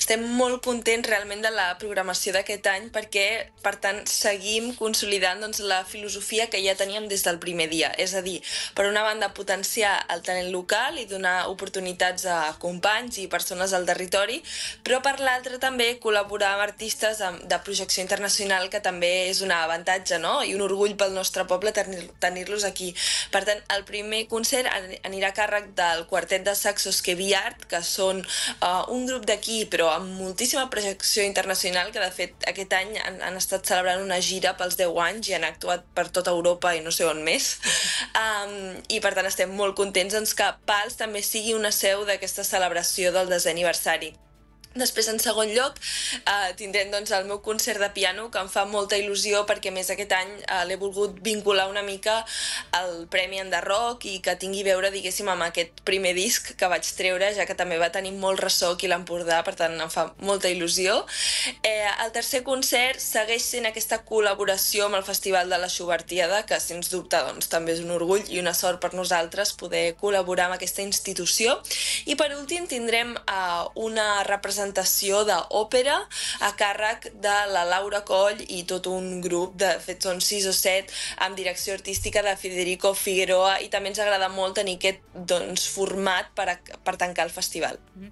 estem molt contents realment de la programació d'aquest any perquè, per tant, seguim consolidant la filosofia que ja teníem des del primer dia. És a dir, per una banda, potenciar el talent local i donar oportunitats a companys i persones del territori, però per l'altra també col·laborar amb artistes de projecció internacional, que també és un avantatge, no? I un orgull pel nostre poble tenir-los aquí. Per tant, el primer concert anirà a càrrec del quartet de saxos Kevi Art, que són un grup d'aquí, però amb moltíssima projecció internacional, que de fet aquest any han estat celebrant una gira pels 10 anys i han actuat per tota Europa i no sé on més. I per tant estem molt contents que Pals també sigui una seu d'aquesta celebració del 10è aniversari. Després, en segon lloc, tindrem el meu concert de piano, que em fa molta il·lusió perquè, més, aquest any l'he volgut vincular una mica al Premi Enderrock i que tingui a veure, diguéssim, amb aquest primer disc que vaig treure, ja que també va tenir molt ressò aquí a l'Empordà, per tant em fa molta il·lusió. El tercer concert segueix sent aquesta col·laboració amb el Festival de la Schubertiada, que sens dubte també és un orgull i una sort per nosaltres poder col·laborar amb aquesta institució. I per últim tindrem una representació d'òpera a càrrec de la Laura Coll i tot un grup, de fet són 6 o 7, amb direcció artística de Federico Figueroa, i també ens agrada molt tenir aquest format per tancar el festival.